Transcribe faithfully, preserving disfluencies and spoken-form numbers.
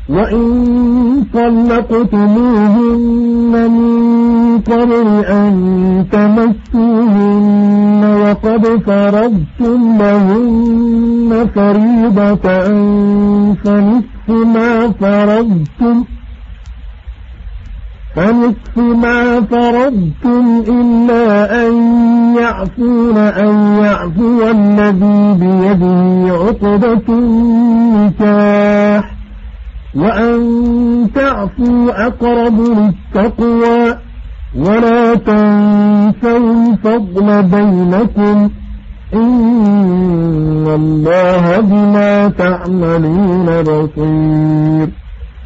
وإن طلقتموهن من قبل أن تمسوهن وقد فرضتم لهن فريضة فنصف ما فرضتم فنصف ما فرضتم إلا أن يعفون أن يعفو الذي بيده عقدة النكاح وأن تعفوا أقرب للتقوى ولا تنسوا الفضل بينكم إن الله بما تعملون بصير.